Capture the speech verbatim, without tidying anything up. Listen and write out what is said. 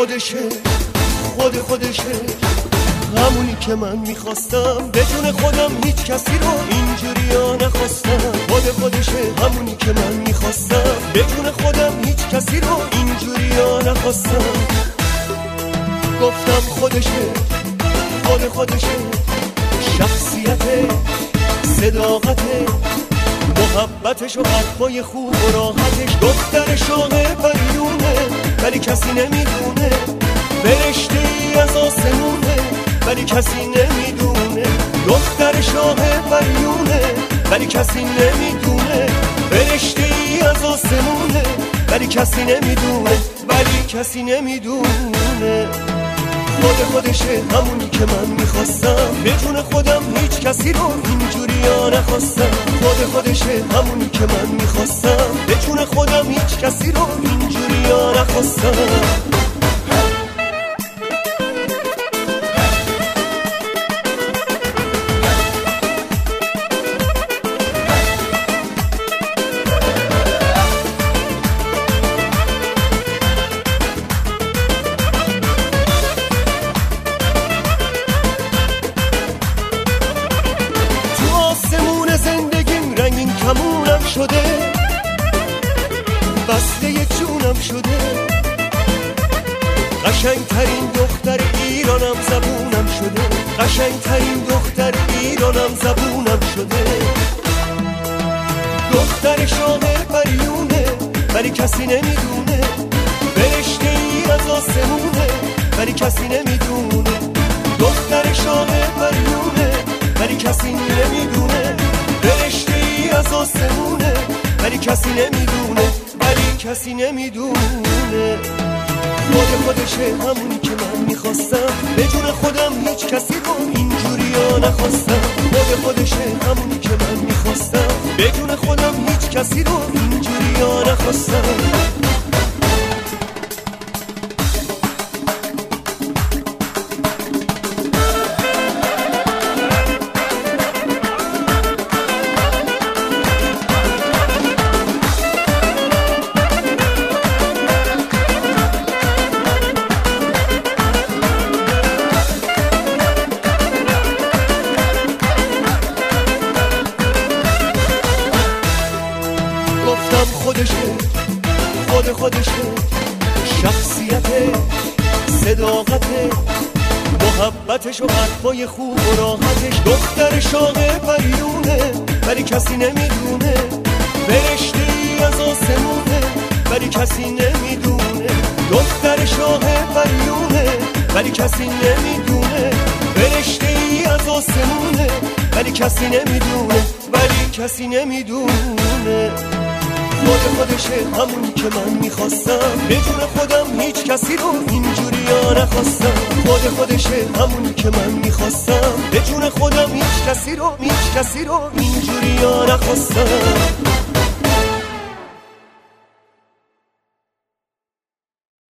خودشه، خود خودشه، همونی که من میخواستم. به جون خودم هیچ کسی رو اینجوری ها نخواستم. خود خودشه، همونی که من میخواستم. به جون خودم هیچ کسی رو اینجوری ها نخواستم. گفتم خودشه، خود خودشه، شخصیته، صداقته، محبتش و حرفای خوب و راحتش. دختر شاه پریونه ولی کسی نمیدونه، فرشته ای از آسمونه ولی کسی نمیدونه. دختر شاه پریونه ولی کسی نمیدونه، فرشته ای از آسمونه ولی کسی نمیدونه، ولی کسی نمیدونه. خود خودشه، همونی که من میخواستم. به جون خودم هیچ کسی رو اینجوری ها نخواستم. خود خودشه، همونی که من میخواستم. به جون خودم هیچ کسی رو اینجوری ها نخواستم. کمونم شده، بسته جونم شده، قشنگترین دختر ایرانم زبونم شده، قشنگترین دختر ایرانم زبونم شده. دختر شاه پریونه ولی کسی نمیدونه، فرشته ای از آسمونه ولی کسی نمیدونه. دختر شاه پریونه ولی کسی نمیدونه، فرشته ای از آسمونه ولی کسی نمیدونه، ولی کسی نمیدونه. خود خودشه، همونی که من میخواستم. به جون خودم هیچ کسی رو اینجوری ها نخواستم. خود خودشه، همونی که من میخواستم. به جون خودم هیچ کسی رو اینجوری ها نخواستم. خودشه، خود خودشه، شخصیته، صداقته، محبتش و حرفای خوب و راحتش. دختر شاه پریونه ولی کسی نمیدونه، فرشته ای از آسمونه ولی کسی نمیدونه. دختر شاه پریونه ولی کسی نمیدونه، فرشته ای از آسمونه ولی کسی نمیدونه، ولی کسی نمیدونه. خود خودشه، همونی که من میخواستم. به جون خودم هیچ کسی رو اینجوری ها نخواستم. خود خودشه، همونی که من میخواستم. به جون خودم هیچ کسی رو هیچ کسی رو اینجوری ها نخواستم.